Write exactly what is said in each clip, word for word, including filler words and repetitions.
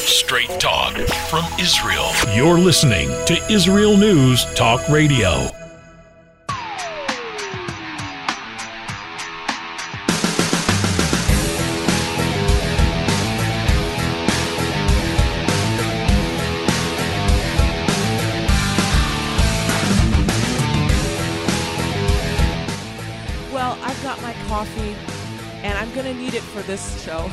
Straight talk from Israel. You're listening to Israel News Talk Radio. Well, I've got my coffee, and I'm going to need it for this show.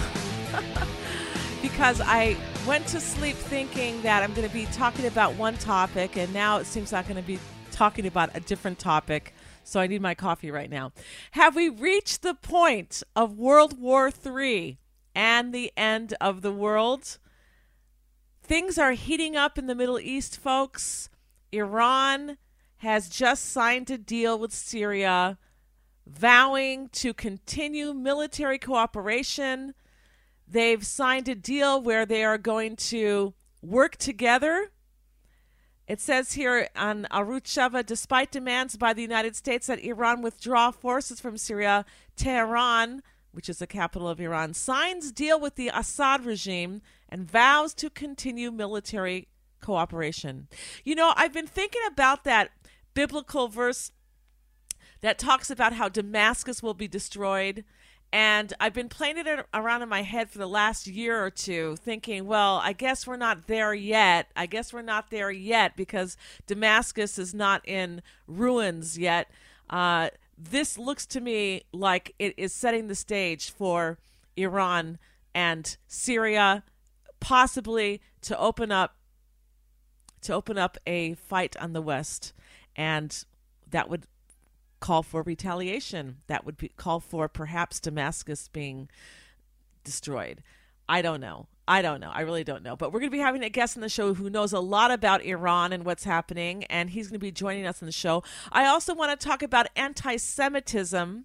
Because I went to sleep thinking that I'm going to be talking about one topic, and now it seems I'm going to be talking about a different topic. So I need my coffee right now. Have we reached the point of World War Three and the end of the world? Things are heating up in the Middle East, folks. Iran has just signed a deal with Syria, vowing to continue military cooperation. They've signed a deal where they are going to work together. It says here on Arutz Sheva, despite demands by the United States that Iran withdraw forces from Syria, Tehran, which is the capital of Iran, signs deal with the Assad regime and vows to continue military cooperation. You know, I've been thinking about that biblical verse that talks about how Damascus will be destroyed. And I've been playing it around in my head for the last year or two, thinking, well, I guess we're not there yet. I guess we're not there yet because Damascus is not in ruins yet. Uh, this looks to me like it is setting the stage for Iran and Syria, possibly to open up to open up a fight on the West, and that would call for retaliation. That would be, call for perhaps Damascus being destroyed. I don't know. I don't know. I really don't know. But we're going to be having a guest on the show who knows a lot about Iran and what's happening, and he's going to be joining us on the show. I also want to talk about anti-Semitism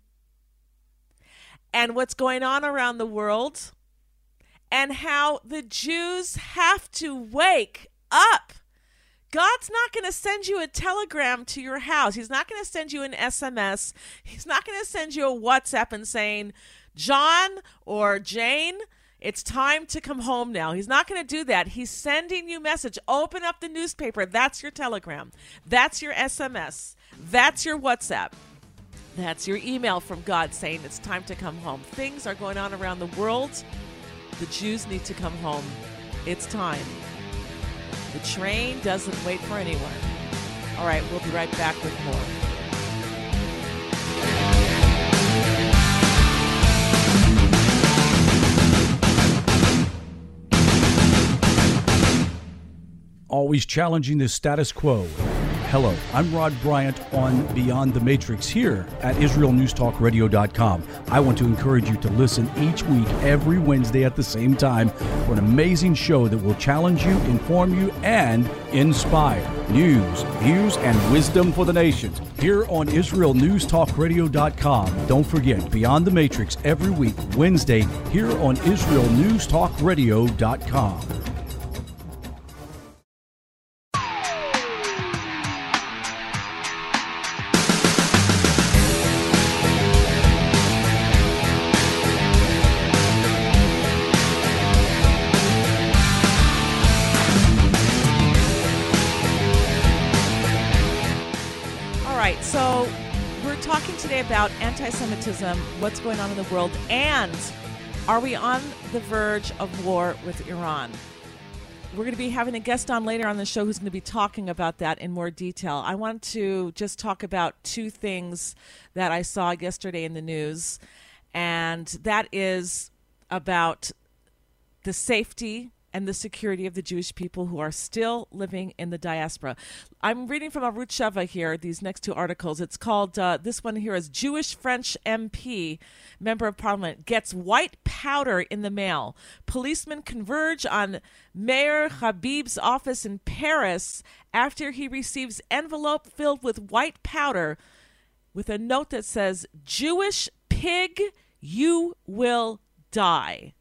and what's going on around the world and how the Jews have to wake up. God's not going to send you a telegram to your house. He's not going to send you an S M S. He's not going to send you a WhatsApp and saying, John or Jane, it's time to come home now. He's not going to do that. He's sending you a message. Open up the newspaper. That's your telegram. That's your S M S. That's your WhatsApp. That's your email from God saying it's time to come home. Things are going on around the world. The Jews need to come home. It's time. The train doesn't wait for anyone. All right, we'll be right back with more. Always challenging the status quo. Hello, I'm Rod Bryant on Beyond the Matrix here at Israel News Talk Radio dot com. I want to encourage you to listen each week, every Wednesday at the same time, for an amazing show that will challenge you, inform you, and inspire. News, views, and wisdom for the nations here on Israel News Talk Radio dot com. Don't forget, Beyond the Matrix every week, Wednesday, here on Israel News Talk Radio dot com. So we're talking today about anti-Semitism, what's going on in the world, and are we on the verge of war with Iran? We're going to be having a guest on later on the show who's going to be talking about that in more detail. I want to just talk about two things that I saw yesterday in the news, and that is about the safety and the security of the Jewish people who are still living in the diaspora. I'm reading from Arutz Sheva here, these next two articles. It's called, uh, this one here is Jewish French M P, Member of Parliament, gets white powder in the mail. Policemen converge on Mayor Habib's office in Paris after he receives envelope filled with white powder with a note that says, Jewish pig, you will die.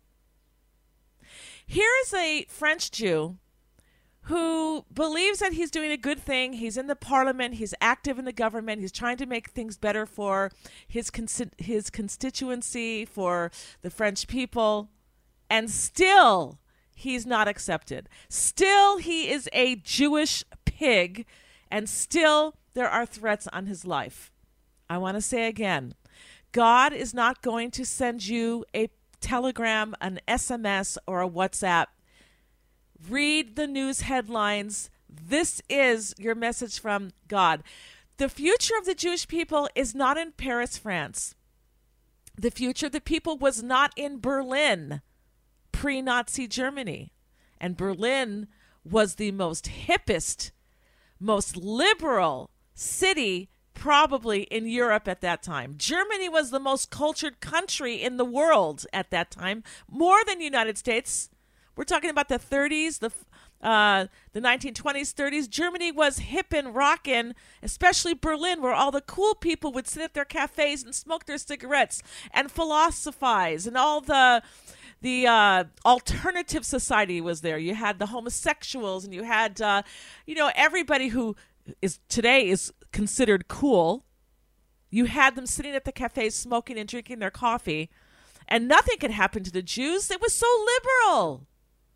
Here is a French Jew who believes that he's doing a good thing. He's in the parliament. He's active in the government. He's trying to make things better for his con- his constituency, for the French people. And still, he's not accepted. Still, he is a Jewish pig, and still there are threats on his life. I want to say again, God is not going to send you a telegram, an S M S, or a WhatsApp. Read the news headlines. This is your message from God. The future of the Jewish people is not in Paris, France. The future of the people was not in Berlin, pre-Nazi Germany. And Berlin was the most hippest, most liberal city probably in Europe at that time. Germany was the most cultured country in the world at that time, more than the United States. We're talking about the thirties, the uh, the nineteen twenties, thirties. Germany was hip and rockin', especially Berlin, where all the cool people would sit at their cafes and smoke their cigarettes and philosophize, and all the the uh, alternative society was there. You had the homosexuals, and you had uh, you know everybody who is today is considered cool. You had them sitting at the cafes smoking and drinking their coffee, and nothing could happen to the Jews. It was so liberal.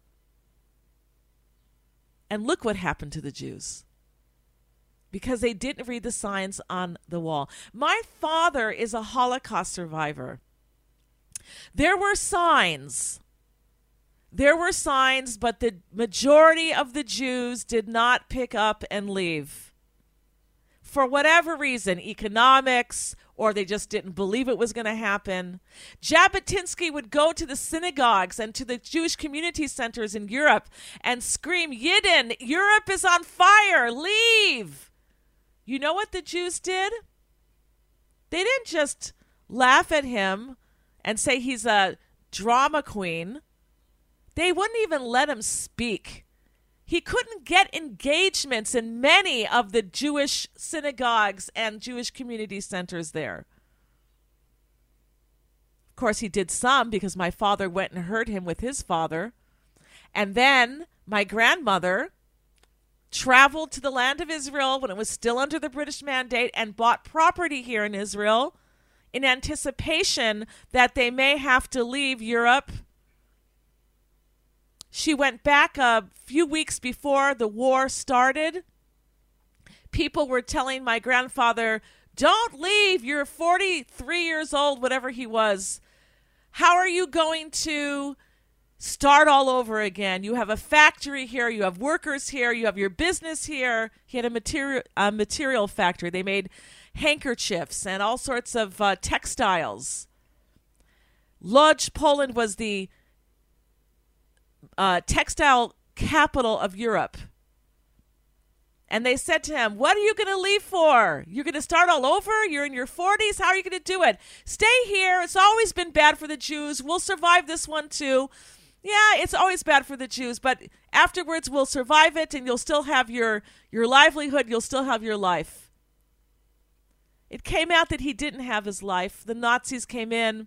And look what happened to the Jews. Because they didn't read the signs on the wall. My father is a Holocaust survivor. There were signs. There were signs, but the majority of the Jews did not pick up and leave. For whatever reason, economics, or they just didn't believe it was going to happen. Jabotinsky would go to the synagogues and to the Jewish community centers in Europe and scream, Yidden, Europe is on fire, leave. You know what the Jews did? They didn't just laugh at him and say he's a drama queen. They wouldn't even let him speak. He couldn't get engagements in many of the Jewish synagogues and Jewish community centers there. Of course, he did some because my father went and heard him with his father. And then my grandmother traveled to the land of Israel when it was still under the British mandate and bought property here in Israel in anticipation that they may have to leave Europe. She went back a few weeks before the war started. People were telling my grandfather, don't leave, you're forty-three years old, whatever he was. How are you going to start all over again? You have a factory here, you have workers here, you have your business here. He had a material, a material factory. They made handkerchiefs and all sorts of uh, textiles. Lodz, Poland was the Uh, textile capital of Europe. And they said to him, what are you going to leave for? You're going to start all over? You're in your forties? How are you going to do it? Stay here. It's always been bad for the Jews. We'll survive this one too. Yeah, it's always bad for the Jews, but afterwards we'll survive it and you'll still have your, your livelihood. You'll still have your life. It came out that he didn't have his life. The Nazis came in.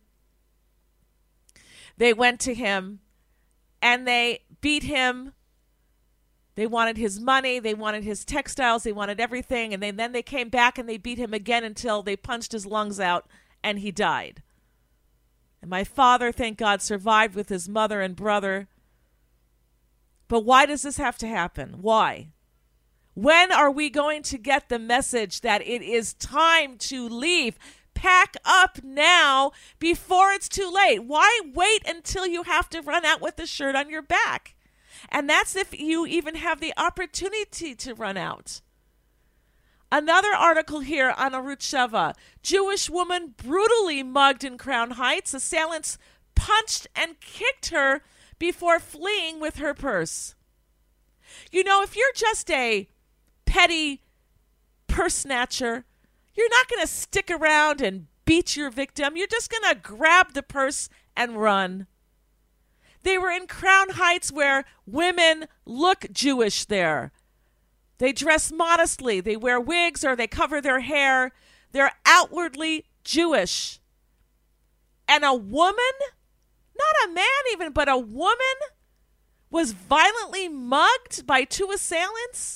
They went to him. And they beat him. They wanted his money. They wanted his textiles. They wanted everything. And they, then they came back and they beat him again until they punched his lungs out and he died. And my father, thank God, survived with his mother and brother. But why does this have to happen? Why? When are we going to get the message that it is time to leave? Pack up now before it's too late. Why wait until you have to run out with the shirt on your back? And that's if you even have the opportunity to run out. Another article here on Arutz Sheva. Jewish woman brutally mugged in Crown Heights. Assailants punched and kicked her before fleeing with her purse. You know, if you're just a petty purse snatcher, you're not going to stick around and beat your victim. You're just going to grab the purse and run. They were in Crown Heights where women look Jewish there. They dress modestly. They wear wigs or they cover their hair. They're outwardly Jewish. And a woman, not a man even, but a woman was violently mugged by two assailants.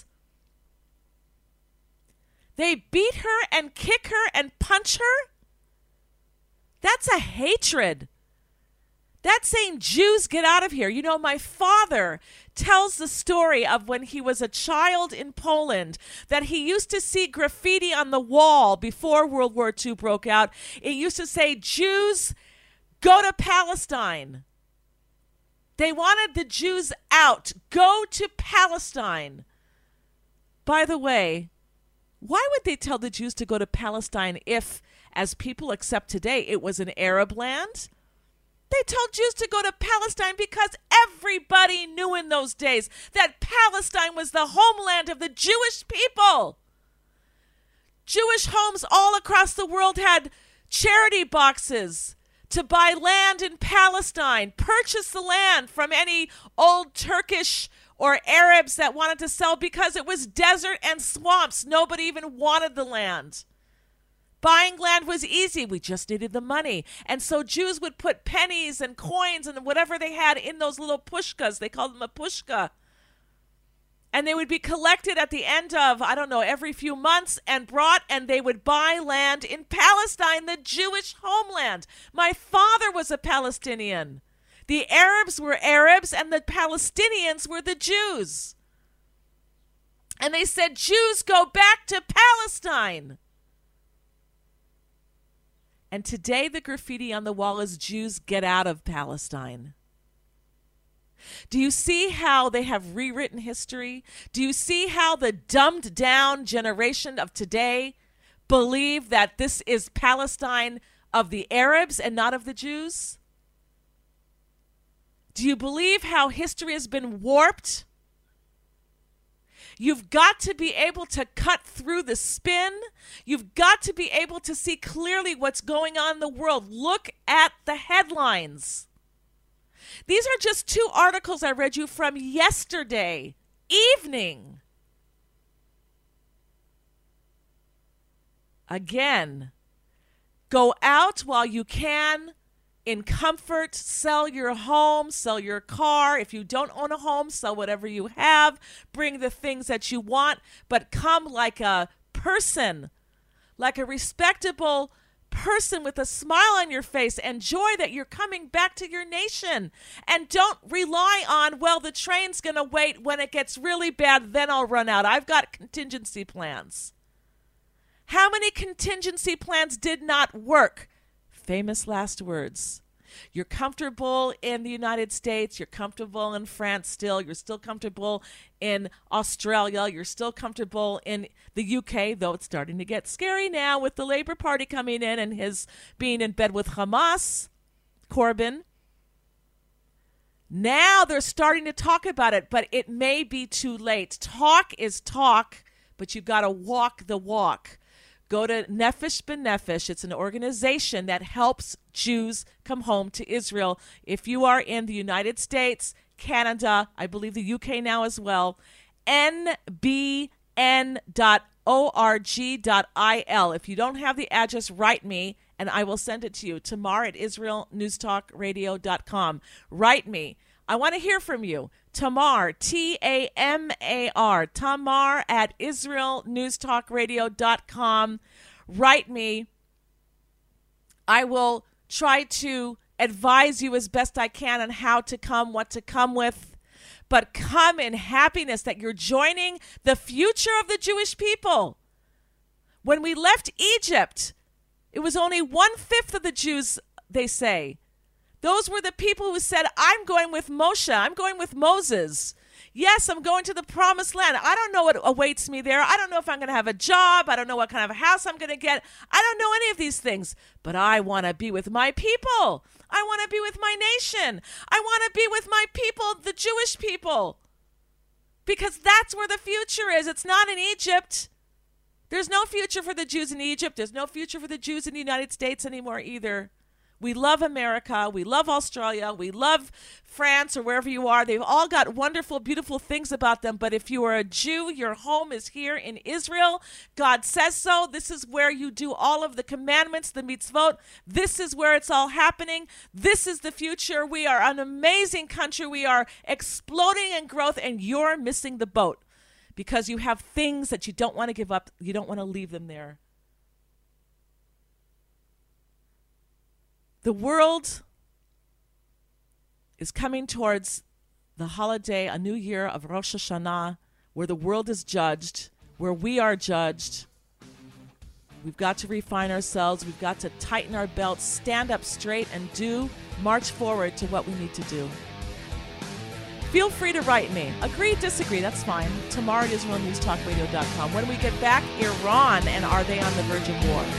They beat her and kick her and punch her? That's a hatred. That's saying, Jews, get out of here. You know, my father tells the story of when he was a child in Poland, that he used to see graffiti on the wall before World War Two broke out. It used to say, Jews, go to Palestine. They wanted the Jews out. Go to Palestine. By the way, why would they tell the Jews to go to Palestine if, as people accept today, it was an Arab land? They told Jews to go to Palestine because everybody knew in those days that Palestine was the homeland of the Jewish people. Jewish homes all across the world had charity boxes to buy land in Palestine, purchase the land from any old Turkish or Arabs that wanted to sell because it was desert and swamps. Nobody even wanted the land. Buying land was easy. We just needed the money. And so Jews would put pennies and coins and whatever they had in those little pushkas. They called them a pushka. And they would be collected at the end of, I don't know, every few months and brought, and they would buy land in Palestine, the Jewish homeland. My father was a Palestinian. The Arabs were Arabs and the Palestinians were the Jews. And they said, Jews, go back to Palestine. And today the graffiti on the wall is, Jews, get out of Palestine. Do you see how they have rewritten history? Do you see how the dumbed down generation of today believe that this is Palestine of the Arabs and not of the Jews? Do you believe how history has been warped? You've got to be able to cut through the spin. You've got to be able to see clearly what's going on in the world. Look at the headlines. These are just two articles I read you from yesterday evening. Again, go out while you can. In comfort, sell your home, sell your car. If you don't own a home, sell whatever you have. Bring the things that you want, but come like a person, like a respectable person with a smile on your face. Enjoy that you're coming back to your nation. And don't rely on, well, the train's going to wait. When it gets really bad, then I'll run out. I've got contingency plans. How many contingency plans did not work? Famous last words. You're comfortable in the United States. You're comfortable in France still. You're still comfortable in Australia. You're still comfortable in the U K, though it's starting to get scary now with the Labour Party coming in and his being in bed with Hamas, Corbyn. Now they're starting to talk about it, but it may be too late. Talk is talk, but you've got to walk the walk. Go to Nefesh B'Nefesh. It's an organization that helps Jews come home to Israel. If you are in the United States, Canada, I believe the U K now as well, N B N dot org dot I L. If you don't have the address, write me, and I will send it to you. Tamar at Israel News Talk Radio dot com. Write me. I want to hear from you. Tamar, T A M A R, Tamar at Israel News Talk Radio dot com. Write me. I will try to advise you as best I can on how to come, what to come with. But come in happiness that you're joining the future of the Jewish people. When we left Egypt, it was only one-fifth of the Jews, they say. Those were the people who said, I'm going with Moshe. I'm going with Moses. Yes, I'm going to the promised land. I don't know what awaits me there. I don't know if I'm going to have a job. I don't know what kind of a house I'm going to get. I don't know any of these things. But I want to be with my people. I want to be with my nation. I want to be with my people, the Jewish people. Because that's where the future is. It's not in Egypt. There's no future for the Jews in Egypt. There's no future for the Jews in the United States anymore either. We love America. We love Australia. We love France or wherever you are. They've all got wonderful, beautiful things about them. But if you are a Jew, your home is here in Israel. God says so. This is where you do all of the commandments, the mitzvot. This is where it's all happening. This is the future. We are an amazing country. We are exploding in growth, and you're missing the boat because you have things that you don't want to give up. You don't want to leave them there. The world is coming towards the holiday, a new year of Rosh Hashanah, where the world is judged, where we are judged. We've got to refine ourselves. We've got to tighten our belts, stand up straight, and do march forward to what we need to do. Feel free to write me. Agree, disagree, that's fine. Tomorrow at Israel News Talk Radio dot com. When we get back, Iran, and are they on the verge of war?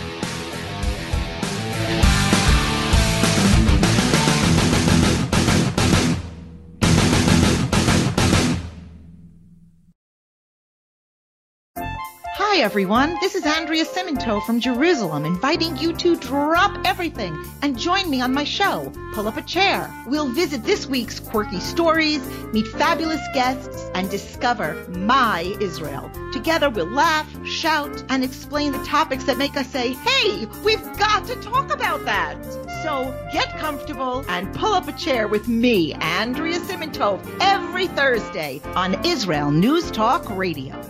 Hi, everyone. This is Andrea Simento from Jerusalem, inviting you to drop everything and join me on my show, Pull Up a Chair. We'll visit this week's quirky stories, meet fabulous guests, and discover my Israel. Together, we'll laugh, shout, and explain the topics that make us say, hey, we've got to talk about that. So get comfortable and pull up a chair with me, Andrea Simento, every Thursday on Israel News Talk Radio.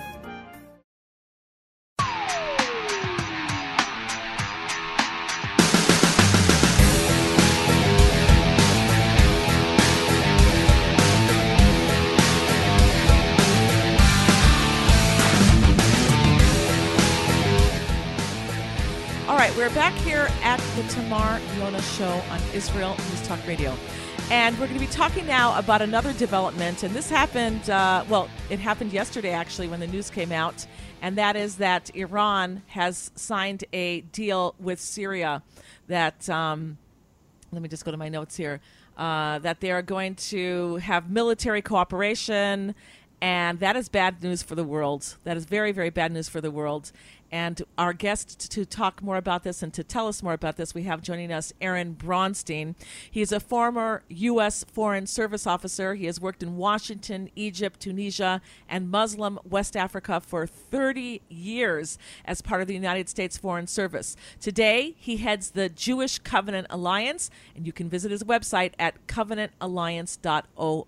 We're back here at the Tamar Yona Show on Israel News Talk Radio. And we're going to be talking now about another development. And this happened, uh, well, it happened yesterday, actually, when the news came out. And that is that Iran has signed a deal with Syria that, um, let me just go to my notes here, uh, that they are going to have military cooperation. And that is bad news for the world. That is very, very bad news for the world. And our guest to talk more about this and to tell us more about this, we have joining us Aaron Bronstein. He's a former U S Foreign Service officer. He has worked in Washington, Egypt, Tunisia, and Muslim West Africa for thirty years as part of the United States Foreign Service. Today, he heads the Jewish Covenant Alliance, and you can visit his website at covenant alliance dot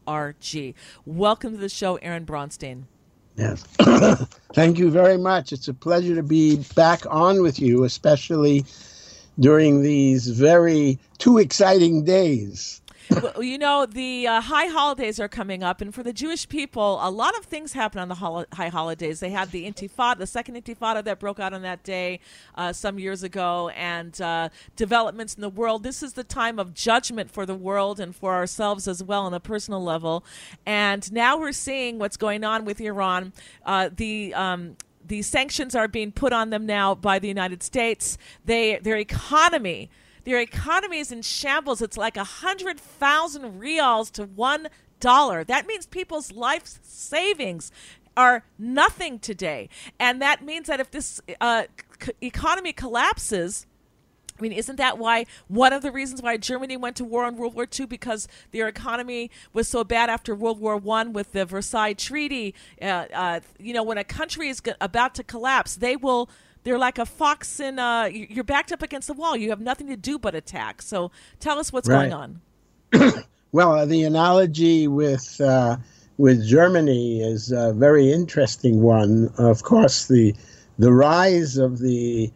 org. Welcome to the show, Aaron Bronstein. Yes. Thank you very much. It's a pleasure to be back on with you, especially during these very two exciting days. Well, you know, the uh, high holidays are coming up, and for the Jewish people, a lot of things happen on the hol- high holidays. They had the Intifada, the second Intifada that broke out on that day uh, some years ago, and uh, developments in the world. This is the time of judgment for the world and for ourselves as well on a personal level. And now we're seeing what's going on with Iran. Uh, the um, the sanctions are being put on them now by the United States. They their economy. Their economy is in shambles. It's like one hundred thousand rials to one dollar. That means people's life savings are nothing today. And that means that if this uh, c- economy collapses, I mean, isn't that why one of the reasons why Germany went to war in World War Two? Because their economy was so bad after World War One with the Versailles Treaty. Uh, uh, you know, when a country is g- about to collapse, they will... They're like a fox in, uh, you're backed up against the wall. You have nothing to do but attack. So tell us what's right. going on. Well, uh, the analogy with uh, with Germany is a very interesting one. Of course, the the rise of the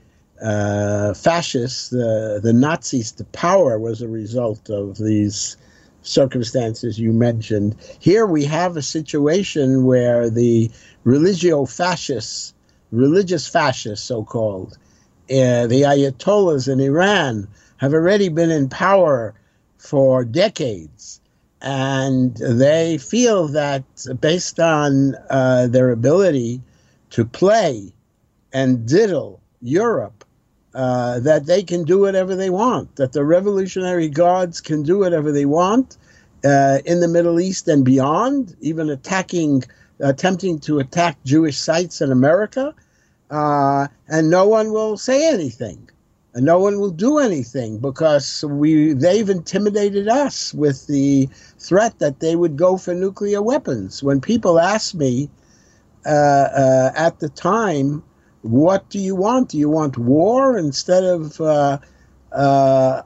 uh, fascists, the, the Nazis to power was a result of these circumstances you mentioned. Here we have a situation where the religio-fascists, religious fascists, so-called, uh, the Ayatollahs in Iran have already been in power for decades. And they feel that based on uh, their ability to play and diddle Europe, uh, that they can do whatever they want, that the Revolutionary Guards can do whatever they want uh, in the Middle East and beyond, even attacking, attempting to attack Jewish sites in America. Uh, and no one will say anything, and no one will do anything because we they've intimidated us with the threat that they would go for nuclear weapons. When people ask me uh, uh, at the time, what do you want? Do you want war instead of, uh, uh,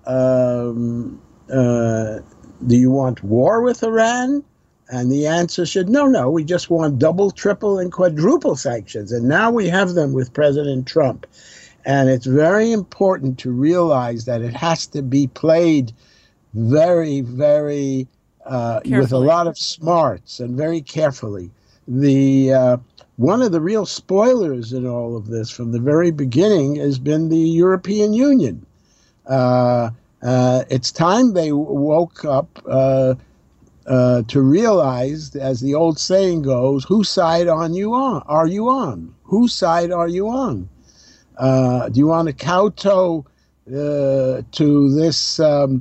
um, uh, do you want war with Iran? And the answer should, no, no, we just want double, triple, and quadruple sanctions. And now we have them with President Trump. And it's very important to realize that it has to be played very, very uh, with a lot of smarts and very carefully. The uh, one of the real spoilers in all of this from the very beginning has been the European Union. Uh, uh, it's time they woke up uh, uh, to realize, as the old saying goes, whose side on you on? Are you on? Whose side are you on? Uh, do you want to kowtow uh, to this um,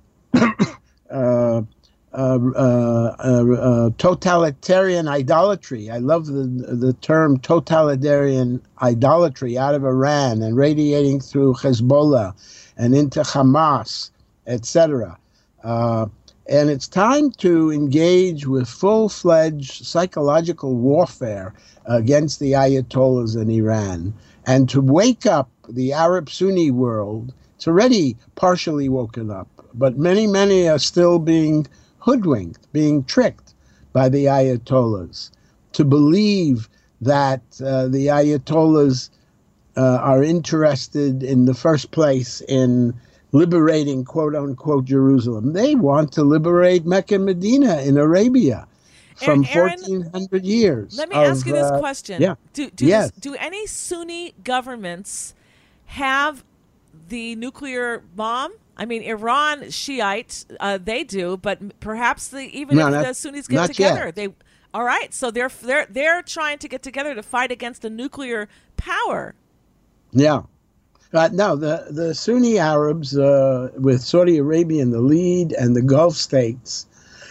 uh, Uh, uh, uh, uh, totalitarian idolatry? I love the the term totalitarian idolatry out of Iran and radiating through Hezbollah and into Hamas, et cetera. Uh, and it's time to engage with full-fledged psychological warfare against the Ayatollahs in Iran and to wake up the Arab Sunni world. It's already partially woken up, but many, many are still being hoodwinked, being tricked by the Ayatollahs to believe that uh, the Ayatollahs uh, are interested in the first place in liberating, quote unquote, Jerusalem. They want to liberate Mecca and Medina in Arabia from Aaron, fourteen hundred years. Let me of, ask you this uh, question. Yeah. Do, do, yes. do any Sunni governments have the nuclear bomb? I mean, Iran, Shiite, uh, they do, but perhaps the, even no, if not, the Sunnis get together, yet. they all right. So they're they're they're trying to get together to fight against a nuclear power. Yeah, uh, no, the the Sunni Arabs uh, with Saudi Arabia in the lead and the Gulf states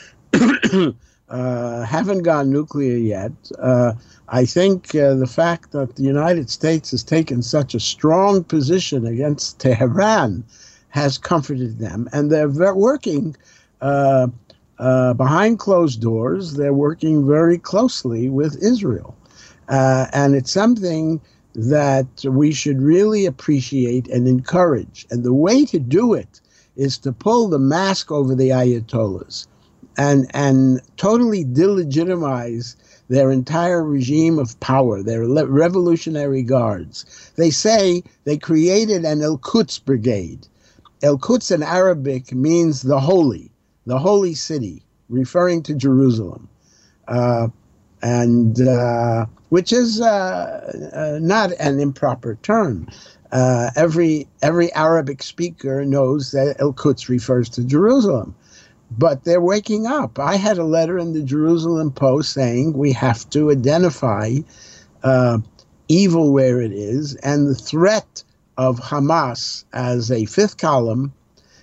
uh, haven't gone nuclear yet. Uh, I think uh, the fact that the United States has taken such a strong position against Tehran has comforted them, and they're working uh, uh, behind closed doors. They're working very closely with Israel, uh, and it's something that we should really appreciate and encourage. And the way to do it is to pull the mask over the Ayatollahs and and totally delegitimize their entire regime of power, their le- revolutionary guards. They say they created an Al-Quds brigade. El-Quds in Arabic means the holy, the holy city, referring to Jerusalem, uh, and uh, which is uh, uh, not an improper term. Uh, every every Arabic speaker knows that El-Quds refers to Jerusalem, but they're waking up. I had a letter in the Jerusalem Post saying we have to identify uh, evil where it is, and the threat of Hamas as a fifth column,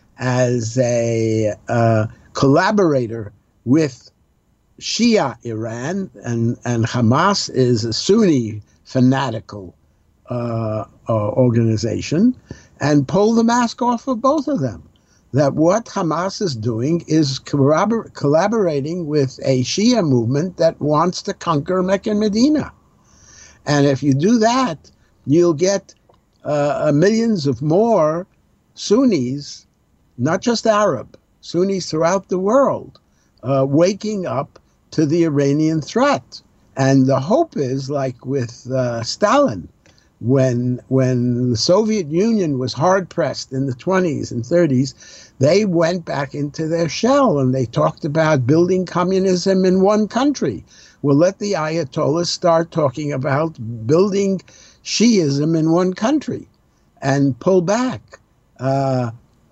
as a uh, collaborator with Shia Iran, and, and Hamas is a Sunni fanatical uh, uh, organization, and pull the mask off of both of them. That what Hamas is doing is corrobor- collaborating with a Shia movement that wants to conquer Mecca and Medina. And if you do that, you'll get Uh, millions of more Sunnis, not just Arab, Sunnis throughout the world, uh, waking up to the Iranian threat. And the hope is, like with uh, Stalin, when when the Soviet Union was hard-pressed in the twenties and thirties, they went back into their shell and they talked about building communism in one country. Well, let the Ayatollahs start talking about building Shiism in one country and pull back uh,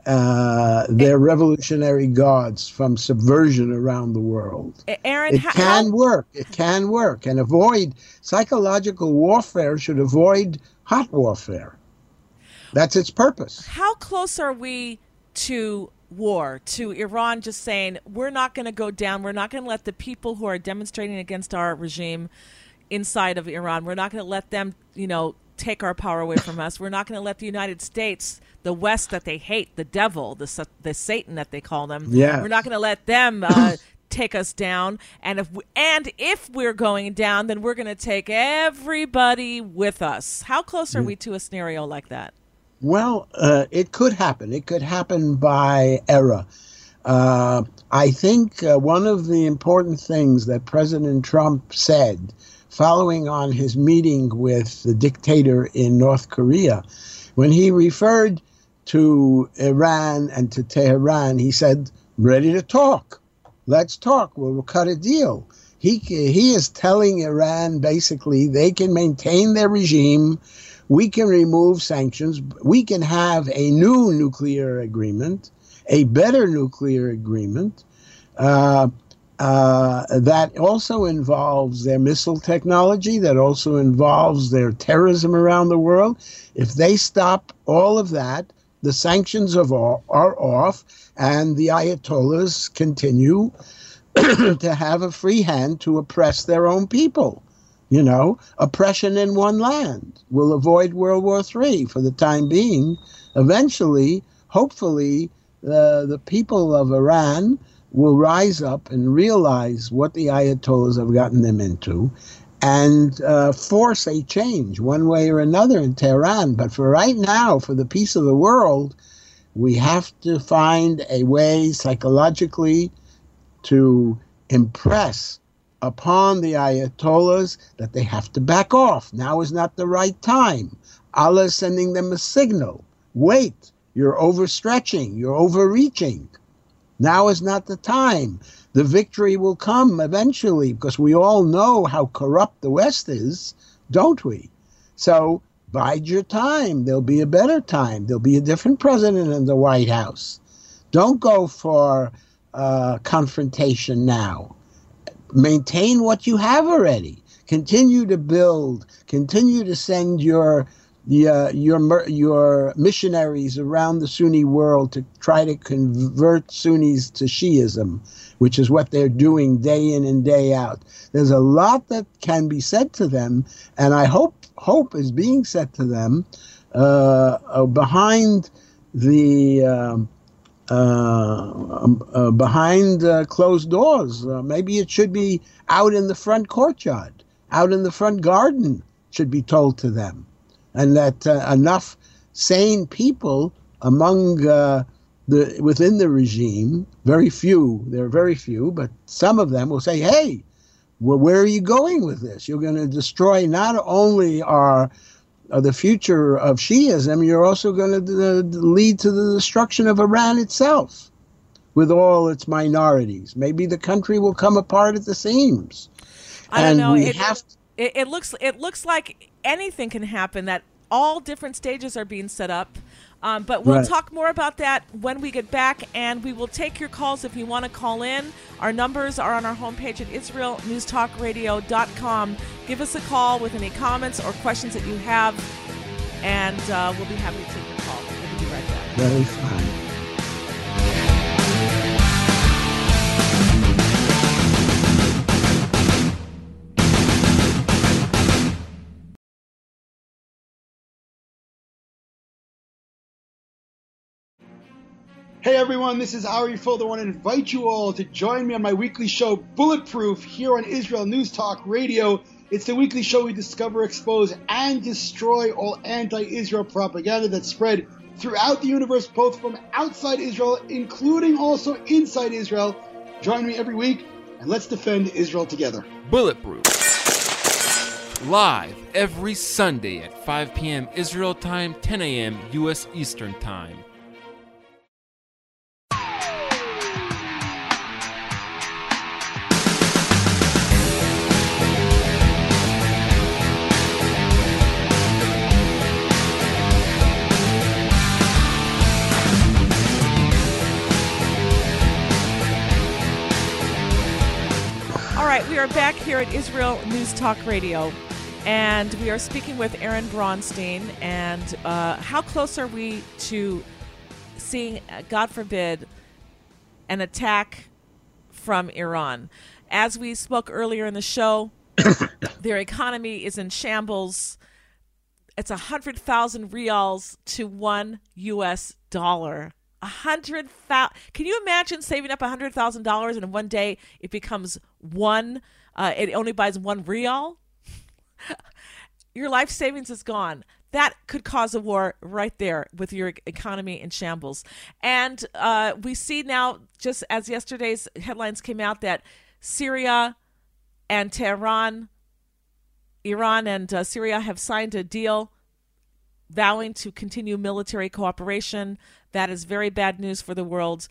uh, their revolutionary guards from subversion around the world. Aaron, it how- can work. It can work. And avoid psychological warfare should avoid hot warfare. That's its purpose. How close are we to war, to Iran just saying, we're not going to go down, we're not going to let the people who are demonstrating against our regime inside of Iran, we're not going to let them, you know, take our power away from us. We're not going to let the United States, the West that they hate, the devil, the the Satan that they call them, yes. we're not going to let them uh, take us down. And if we, and if we're going down, then we're going to take everybody with us. How close are we to a scenario like that? Well, uh, it could happen. It could happen by era. Uh, I think uh, one of the important things that President Trump said following on his meeting with the dictator in North Korea, when he referred to Iran and to Tehran, he said, ready to talk. let's talk. We'll, we'll cut a deal. He he is telling Iran basically they can maintain their regime. We can remove sanctions. We can have a new nuclear agreement, a better nuclear agreement uh, uh, that also involves their missile technology, that also involves their terrorism around the world. If they stop all of that, the sanctions are, all, are off, and the Ayatollahs continue to have a free hand to oppress their own people. You know, oppression in one land. We'll avoid World War Three for the time being. Eventually, hopefully, uh, the people of Iran will rise up and realize what the Ayatollahs have gotten them into and uh, force a change one way or another in Tehran. But for right now, for the peace of the world, we have to find a way psychologically to impress upon the Ayatollahs that they have to back off. Now is not the right time. Allah is sending them a signal. Wait, you're overstretching, you're overreaching. Now is not the time. The victory will come eventually, because we all know how corrupt the West is, don't we? So bide your time. There'll be a better time. There'll be a different president in the White House. Don't go for uh, confrontation now. Maintain what you have already. Continue to build. Continue to send your uh, your your missionaries around the Sunni world to try to convert Sunnis to Shiism, which is what they're doing day in and day out. There's a lot that can be said to them, and I hope hope is being said to them uh, uh, behind the. Um, Uh, uh, behind uh, closed doors. Uh, maybe it should be out in the front courtyard, out in the front garden, should be told to them. And that uh, enough sane people among uh, the within the regime, very few, there are very few, but some of them will say, hey, well, where are you going with this? You're going to destroy not only our Uh, the future of Shiism, you're also going to uh, lead to the destruction of Iran itself with all its minorities. Maybe the country will come apart at the seams. I don't and know. We it, have to- it, it looks it looks like anything can happen, that all different stages are being set up. Um, but we'll Right. talk more about that when we get back, and we will take your calls if you want to call in. Our numbers are on our homepage at israel news talk radio dot com. Give us a call with any comments or questions that you have, and uh, we'll be happy to take your call. We'll be right back. Very fine. Hey everyone, this is Ari Fuller. I want to invite you all to join me on my weekly show, Bulletproof, here on Israel News Talk Radio. It's the weekly show we discover, expose, and destroy all anti-Israel propaganda that's spread throughout the universe, both from outside Israel, including also inside Israel. Join me every week, and let's defend Israel together. Bulletproof. Live every Sunday at five p.m. Israel time, ten a.m. U S Eastern Time. We are back here at Israel News Talk Radio, and we are speaking with Aaron Braunstein. And uh, how close are we to seeing, God forbid, an attack from Iran? As we spoke earlier in the show, their economy is in shambles. It's one hundred thousand rials to one U S dollar. A hundred thousand. Can you imagine saving up a hundred thousand dollars and in one day it becomes one? Uh, it only buys one rial. Your life savings is gone. That could cause a war right there with your economy in shambles. And uh, we see now, just as yesterday's headlines came out, that Syria and Tehran, Iran and uh, Syria have signed a deal vowing to continue military cooperation. That is very bad news for the world.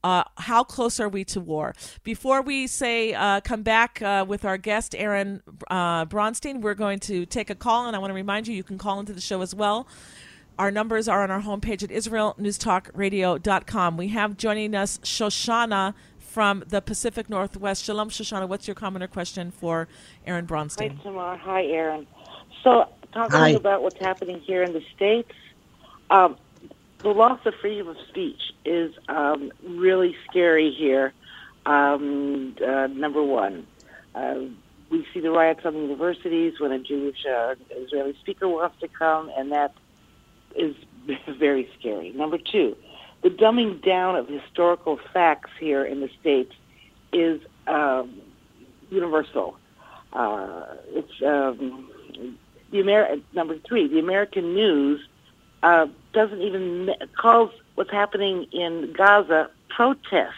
Uh, how close are we to war? Before we say uh, come back uh, with our guest, Aaron uh, Bronstein, we're going to take a call, and I want to remind you, you can call into the show as well. Our numbers are on our homepage at israel news talk radio dot com. We have joining us Shoshana from the Pacific Northwest. Shalom, Shoshana. What's your comment or question for Aaron Bronstein? Hi, Tamar. Hi, Aaron. So, talking Hi. about what's happening here in the States, um, the loss of freedom of speech is um, really scary here. Um, uh, number one, uh, we see the riots on the universities when a Jewish uh, Israeli speaker wants to come, and that is very scary. Number two, the dumbing down of historical facts here in the States is um, universal. Uh, it's um, the Amer- number three, the American news uh, doesn't even calls what's happening in Gaza protests.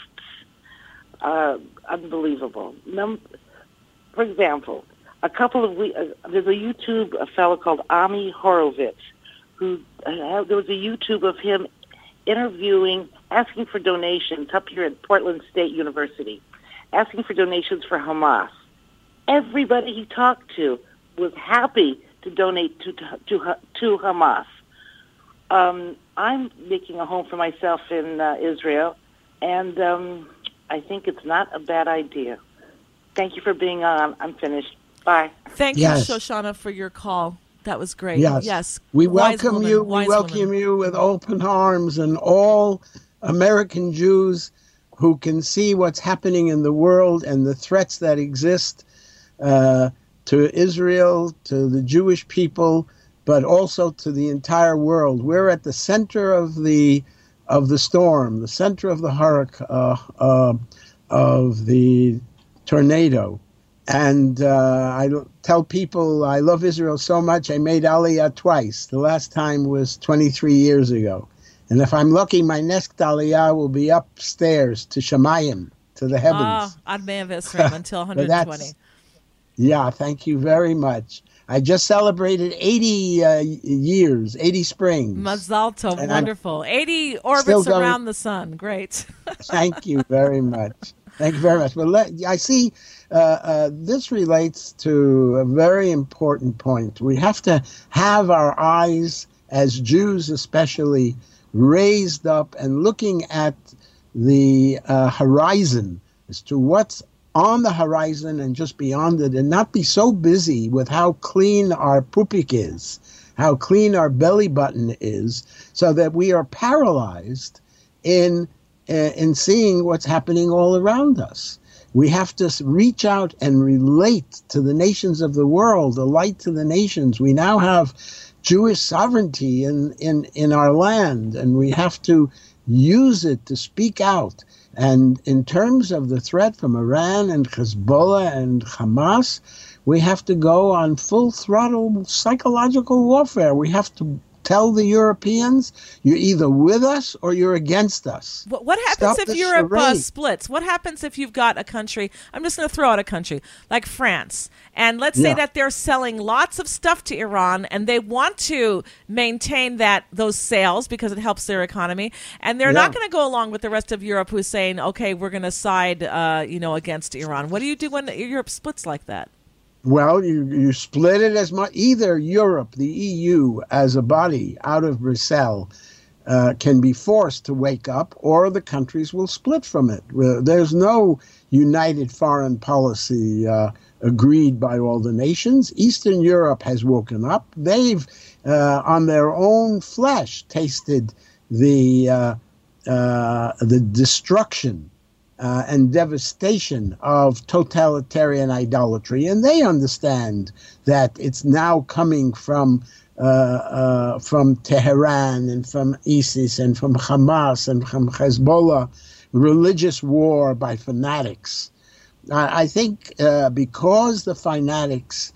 Uh, unbelievable. Num- for example, a couple of weeks, uh, there's a YouTube a fellow called Ami Horowitz who uh, there was a YouTube of him interviewing, asking for donations up here at Portland State University, asking for donations for Hamas. Everybody he talked to was happy to donate to to to Hamas. Um, I'm making a home for myself in uh, Israel, and um, I think it's not a bad idea. Thank you for being on. I'm finished. Bye. Thank Yes. you, Shoshana, for your call. That was great. Yes. Yes. We Wise welcome woman, you. We wise welcome woman. you with open arms, and all American Jews who can see what's happening in the world and the threats that exist uh, to Israel, to the Jewish people, but also to the entire world. We're at the center of the of the storm, the center of the hurricane, uh, uh, of the tornado. And uh, I tell people I love Israel so much, I made Aliyah twice. The last time was twenty-three years ago. And if I'm lucky, my next Aliyah will be upstairs to Shemayim, to the heavens. Ah, Ad Mea V'Esrim until one hundred twenty. That's- Yeah, thank you very much. I just celebrated eighty uh, years, eighty springs. Mazal Tov, And I'm wonderful. eighty still orbits going- around the sun. Great. Thank you very much. Thank you very much. Well, let, I see uh, uh, this relates to a very important point. We have to have our eyes, as Jews especially, raised up and looking at the uh, horizon as to what's on the horizon and just beyond it, and not be so busy with how clean our pupik is, how clean our belly button is, so that we are paralyzed in uh, in seeing what's happening all around us. We have to reach out and relate to the nations of the world, a light to the nations. We now have Jewish sovereignty in, in, in our land, and we have to use it to speak out. And in terms of the threat from Iran and Hezbollah and Hamas, we have to go on full throttle psychological warfare. We have to tell the Europeans, you're either with us or you're against us. What, what happens Stop if the Europe uh, charade. splits? What happens if you've got a country, I'm just going to throw out a country, like France, and let's say Yeah. that they're selling lots of stuff to Iran, and they want to maintain that those sales because it helps their economy, and they're not Yeah. going to go along with the rest of Europe who's saying, okay, we're going to side uh, you know, against Iran. What do you do when Europe splits like that? Well, you, you split it as much. Either Europe, the E U, as a body out of Brussels, uh, can be forced to wake up, or the countries will split from it. Uh, There's no united foreign policy uh, agreed by all the nations. Eastern Europe has woken up. They've, uh, on their own flesh, tasted the uh, uh, the destruction Uh, and devastation of totalitarian idolatry, and they understand that it's now coming from uh, uh, from Tehran and from ISIS and from Hamas and from Hezbollah, religious war by fanatics. I, I think uh, because the fanatics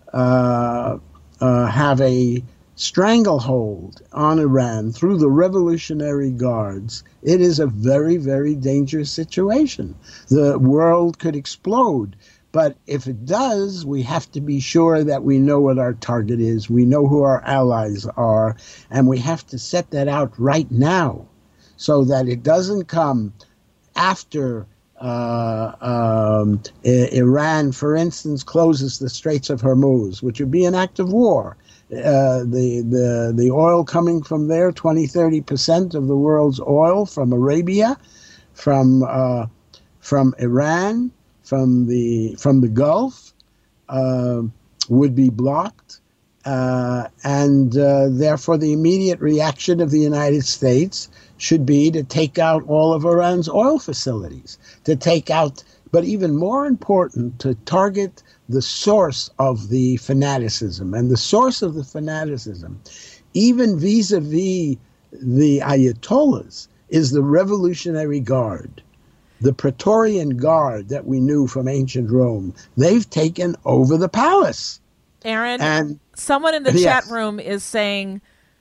uh, uh, have a stranglehold on Iran through the Revolutionary Guards, it is a very, very dangerous situation. The world could explode. But if it does, we have to be sure that we know what our target is, we know who our allies are, and we have to set that out right now so that it doesn't come after uh, um, I- Iran, for instance, closes the Straits of Hormuz, which would be an act of war. Uh, the, the, the oil coming from there, twenty, thirty percent of the world's oil from Arabia, from, uh, from Iran, from the, from the Gulf, uh, would be blocked. Uh, and uh, therefore, the immediate reaction of the United States should be to take out all of Iran's oil facilities, to take out, but even more important, to target the source of the fanaticism. And the source of the fanaticism, even vis-a-vis the Ayatollahs, is the Revolutionary Guard, the Praetorian Guard that we knew from ancient Rome. They've taken over the palace. Aaron, and, someone in the yes. chat room is saying,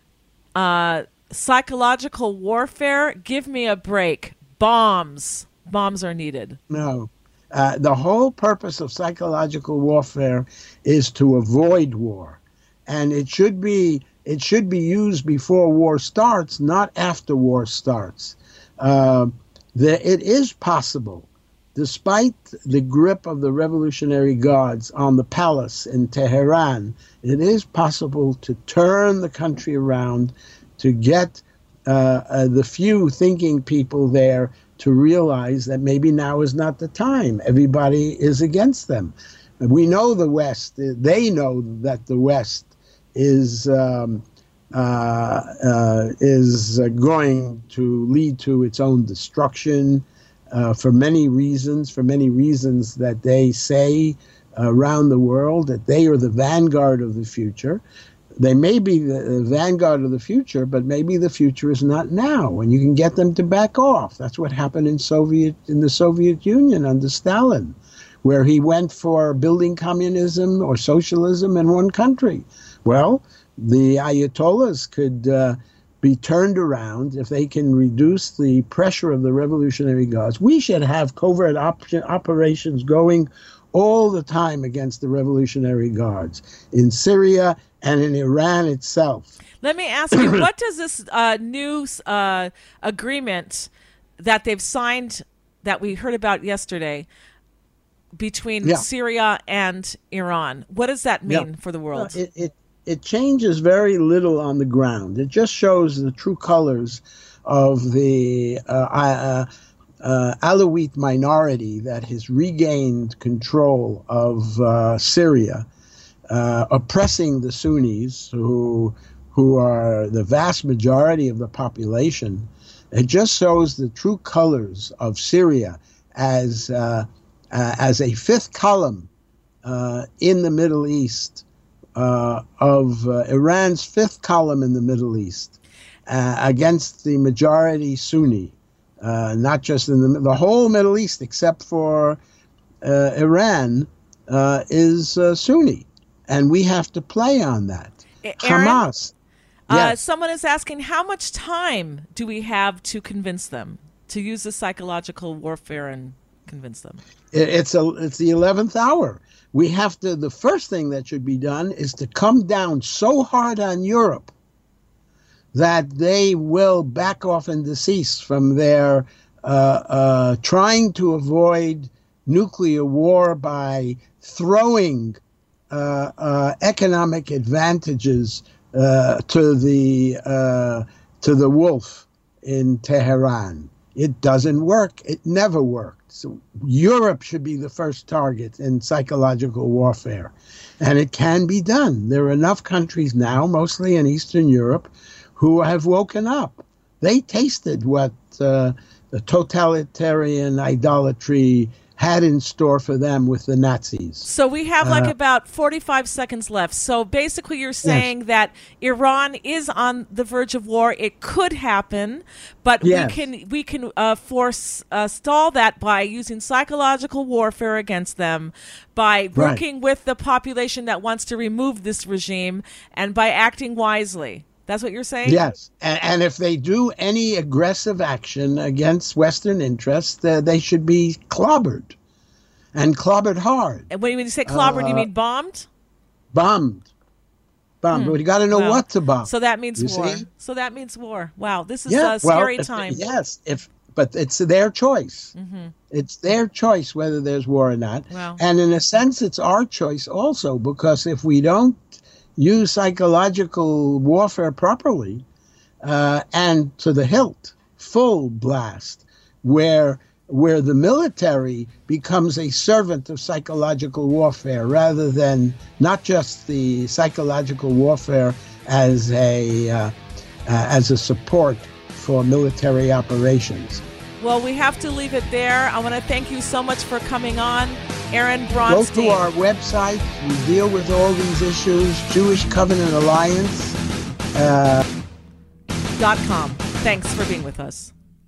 uh, psychological warfare, give me a break. Bombs. Bombs are needed. No. Uh, the whole purpose of psychological warfare is to avoid war. And it should be it should be used before war starts, not after war starts. Uh, the, it is possible, despite the grip of the Revolutionary Guards on the palace in Tehran, it is possible to turn the country around, to get uh, uh, the few thinking people there to realize that maybe now is not the time. Everybody is against them. We know the West, they know that the West is um, uh, uh, is uh, going to lead to its own destruction uh, for many reasons, for many reasons that they say uh, around the world, that they are the vanguard of the future. They may be the vanguard of the future, but maybe the future is not now, and you can get them to back off. That's what happened in Soviet in the Soviet Union under Stalin, where he went for building communism or socialism in one country. Well, the Ayatollahs could uh, be turned around if they can reduce the pressure of the Revolutionary Guards. We should have covert op- operations going all the time against the Revolutionary Guards in Syria and in Iran itself. Let me ask you, what does this uh, new uh, agreement that they've signed that we heard about yesterday between yeah. Syria and Iran, what does that mean yeah. for the world? Uh, it, it, it changes very little on the ground. It just shows the true colors of the uh, uh, uh, Alawite minority that has regained control of uh, Syria, Uh, oppressing the Sunnis, who who are the vast majority of the population. It just shows the true colors of Syria as uh, uh, as a fifth column uh, in the Middle East, uh, of uh, Iran's fifth column in the Middle East, uh, against the majority Sunni, uh, not just in the the whole Middle East except for uh, Iran uh, is uh, Sunni. And we have to play on that. Aaron, Hamas. Uh, yes. Someone is asking, how much time do we have to convince them, to use the psychological warfare and convince them? It, it's a it's the eleventh hour. We have to. The first thing that should be done is to come down so hard on Europe that they will back off and decease from their uh, uh, trying to avoid nuclear war by throwing Uh, uh, economic advantages uh, to the uh, to the wolf in Tehran. It doesn't work. It never worked. So Europe should be the first target in psychological warfare, and it can be done. There are enough countries now, mostly in Eastern Europe, who have woken up. They tasted what uh, the totalitarian idolatry had in store for them with the Nazis. So we have like uh, about forty-five seconds left. So basically you're saying yes. that Iran is on the verge of war. It could happen, but yes. we can we can uh, force uh, stall that by using psychological warfare against them, by working right. with the population that wants to remove this regime, and by acting wisely. That's what you're saying? Yes. And, and if they do any aggressive action against Western interests, uh, they should be clobbered, and clobbered hard. And when you say clobbered, uh, you mean bombed? Bombed. Bombed. Hmm. But you got to know well, what to bomb. So that means you war. See? So that means war. Wow, this is yeah, a scary well, if, time. Yes. If but it's their choice. Mm-hmm. It's their choice whether there's war or not. Wow. And in a sense, it's our choice also, because if we don't use psychological warfare properly uh, and to the hilt, full blast, where where the military becomes a servant of psychological warfare rather than not just the psychological warfare as a uh, uh, as a support for military operations. Well, we have to leave it there. I want to thank you so much for coming on, Aaron Bronstein. Go to our website. We deal with all these issues. Jewish Covenant Alliance. Uh, dot com. Thanks for being with us.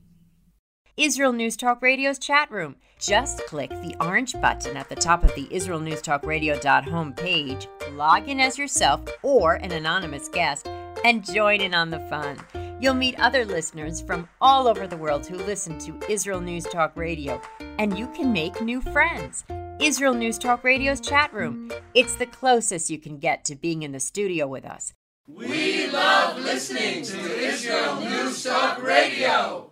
Israel News Talk Radio's chat room. Just click the orange button at the top of the Israel News Talk Radio dot home page, log in as yourself or an anonymous guest, and join in on the fun. You'll meet other listeners from all over the world who listen to Israel News Talk Radio, and you can make new friends. Israel News Talk Radio's chat room. It's the closest you can get to being in the studio with us. We love listening to Israel News Talk Radio.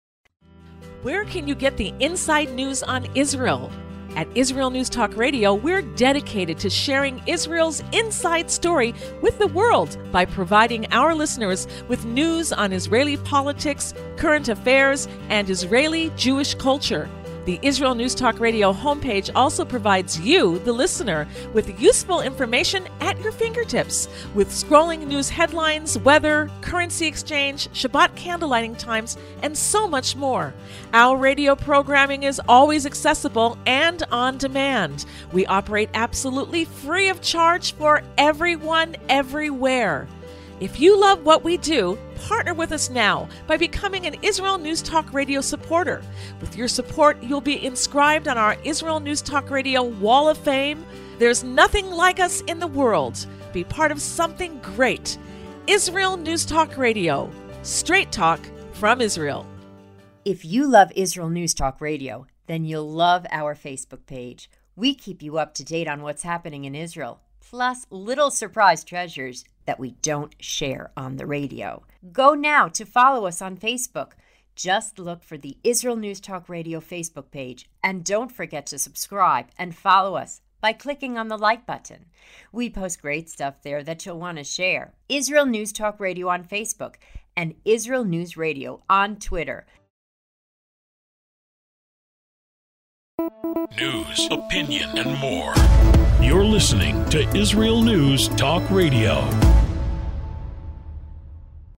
Where can you get the inside news on Israel? At Israel News Talk Radio, we're dedicated to sharing Israel's inside story with the world by providing our listeners with news on Israeli politics, current affairs, and Israeli Jewish culture. The Israel News Talk Radio homepage also provides you, the listener, with useful information at your fingertips, with scrolling news headlines, weather, currency exchange, Shabbat candlelighting times, and so much more. Our radio programming is always accessible and on demand. We operate absolutely free of charge for everyone, everywhere. If you love what we do, partner with us now by becoming an Israel News Talk Radio supporter. With your support, you'll be inscribed on our Israel News Talk Radio Wall of Fame. There's nothing like us in the world. Be part of something great. Israel News Talk Radio. Straight talk from Israel. If you love Israel News Talk Radio, then you'll love our Facebook page. We keep you up to date on what's happening in Israel, plus little surprise treasures that we don't share on the radio. Go now to follow us on Facebook. Just look for the Israel News Talk Radio Facebook page, and don't forget to subscribe and follow us by clicking on the like button. We post great stuff there that you'll want to share. Israel News Talk Radio on Facebook and Israel News Radio on Twitter. News, opinion, and more. You're listening to Israel News Talk Radio.